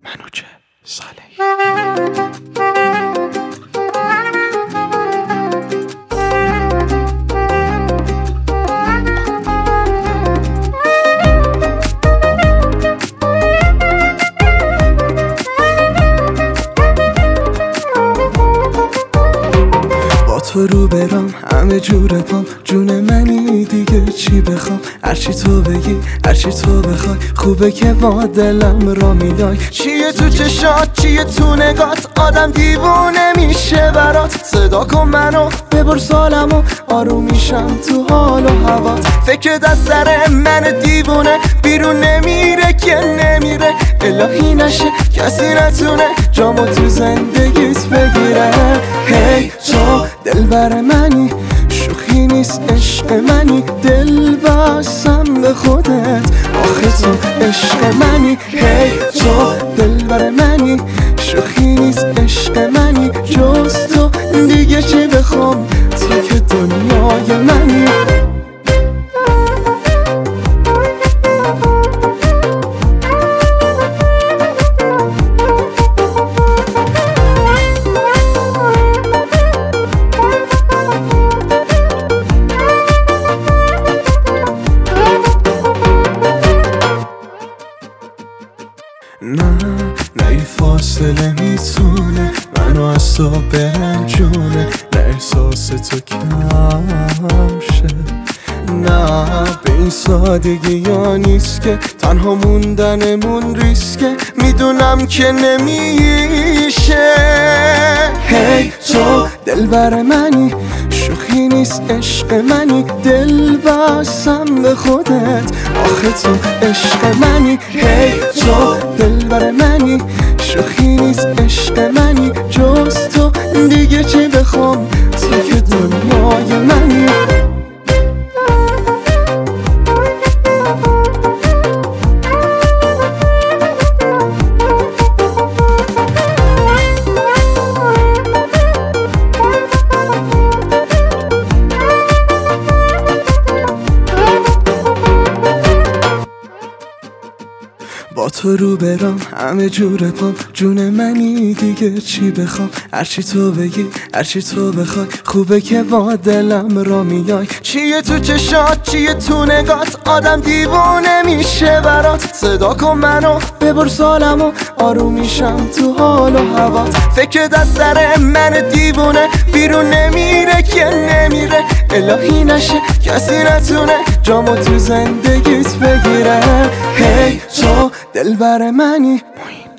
منوچه صالحی. تو رو برام همه جوره پام، جون منی دیگه چی بخوام؟ هرچی تو بگی هرچی تو بخوای، خوبه که با دلم را میای. چیه تو چشات چیه تو نگات، آدم دیوونه میشه برات. صدا کن منو ببر سالمو، آروم میشم تو حال و هوات. فکر دست سر من دیوونه بیرون نمیره که نمیره. الهی نشه کسی نتونه جامو تو زندگیت بگیره. هی تو دلبر منی، شوخی نیست عشق منی. دل بستم به خودت، آخه تو عشق منی. هی تو دلبر منی، شوخی نیست عشق منی. جز تو دیگه چی بخوام، تو که دنیای منی. نه این فاصله میتونه منو از تو برنجونه. نه احساس تو کم شه، نه به این سادگی یا نیست که تنها موندنمون ریسکه. میدونم که نمیشه. هی تو دلبر منی، شوخی نیست عشق منی. دل بستم به خودت، آخه تو عشق منی. هی تو دلبر منی، شوخی نیست عشق منی. جز تو دیگه چی بخوام، تو که دنیای منی. با تو رو برام همه جوره پام، جون منی دیگه چی بخوام؟ هرچی تو بگی هرچی تو بخوای، خوبه که با دلم را میای. چیه تو چشات چیه تو نگات، آدم دیوونه میشه برات. صدا کن منو ببر سالمو، آروم میشم تو حال و هوات. فکر دست سر من دیوونه بیرون نمیره که نمیره. الهی نشه کسی نتونه جامو تو زندگیت بگیره. هی تو دلبر منی.